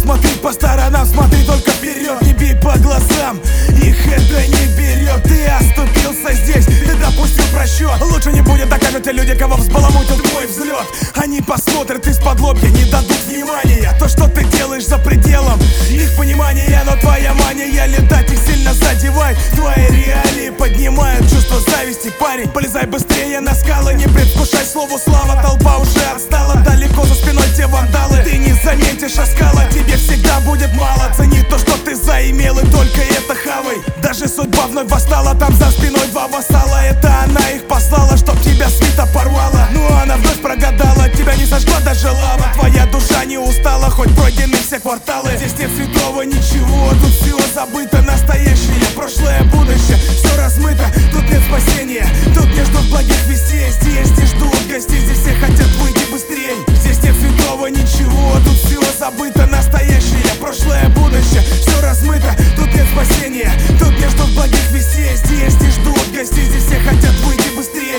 смотреть по сторонам, смотри только вперед, не бей по глазам, их это не берет. Ты оступился здесь, ты допустил просчет. Лучше не будет, докажут те люди, кого взбаламутил твой взлет. Они посмотрят из-под лобья, не дадут внимания. То, что ты делаешь за пределом их понимания, но твоя мания летать их сильно задевает. Твои реалии поднимают чувство зависти. Парень, полезай быстрее на скалы, не предвкушай слову слава. Толпа уже отстала, далеко за спиной те вандалы. Ты не заметишь оскала, тебе всегда будет мало. Цени то, что ты заимел, и только это хавай. Даже судьба вновь восстала, там за спиной два вассала. Это она их послала, чтоб тебя свита порвала. Ну она вновь прогадала, тебя не сожгла даже лава. Твоя душа не устала, хоть пройдены все кварталы. Здесь нет святого ничего, тут все забыто. Настоящее, прошлое, будущее, все размыто. Тут нет спасения, тут не ждут благих вестей. Здесь не ждут гостей, здесь все хотят выйти быстрей. Здесь нет святого ничего, тут все забыто. Настоящее, прошлое, будущее, все размыто. Тут нет спасения, тут не ждут благих вестей. Здесь не ждут гостей, здесь все хотят выйти быстрей.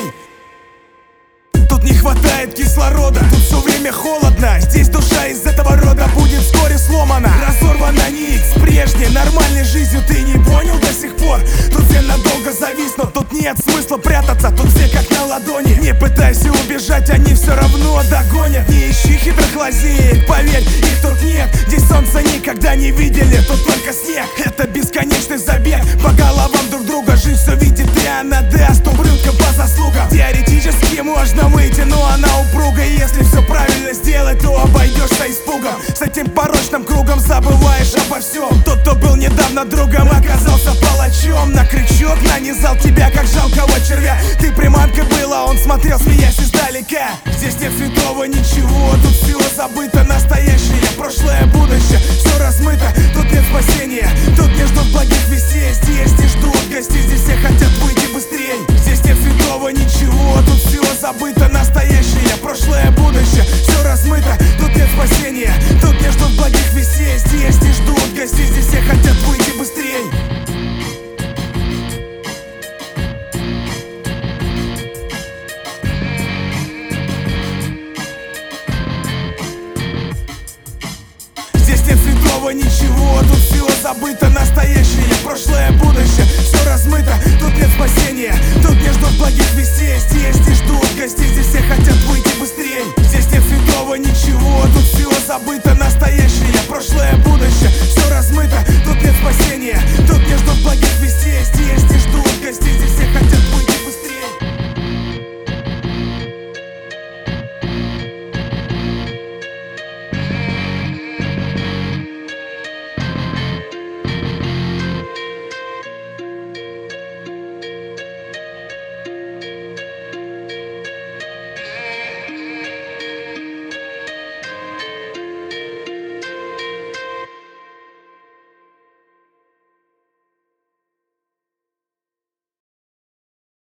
Тут не хватает кислорода, тут все время холодно. Здесь душа из этого рода будет вскоре сломана. Разорвана нить с прежней нормальной жизнью. Ты не понял до сих пор? Тут все надолго зависнут, тут нет смысла прятаться. Тут все как на ладони. Не пытайся убежать, они все равно догонят. Не ищи хитрых лазеек, поверь, их тут нет. Здесь солнца никогда не видели, тут только снег. Это бесконечный забег по головам друг друга. Жизнь все видит, и она даст ублюдка по заслугам. Теоретически можно выйти, но она упруга. Если все правильно сделать, то обойдешься испугом. С этим порочным кругом забываешь обо всем. Тот, кто был недавно другом, оказался палачом. На крючок нанизал тебя, как жалкого червя. Ты приманкой была, он смотрел, смеясь издалека. Здесь нет святого ничего, тут все забыто. Настоящее, прошлое, будущее, все размыто. Тут нет спасения, тут не ждут благих вестей. Здесь не ждут гостей, здесь все хотят выйти быстрей. Здесь нет святого ничего, тут все забыто. Настоящее, прошлое, будущее, все размыто. Тут нет спасения, тут не ждут благих вестей. Здесь не ждут гостей, здесь все хотят выйти быстрей. Здесь нет святого ничего, тут все забыто. Настоящее, прошлое, будущее, все размыто. Тут нет спасения, тут не ждут благих вестей. Здесь не ждут гостей, здесь все хотят выйти быстрей. Здесь нет святого ничего, тут все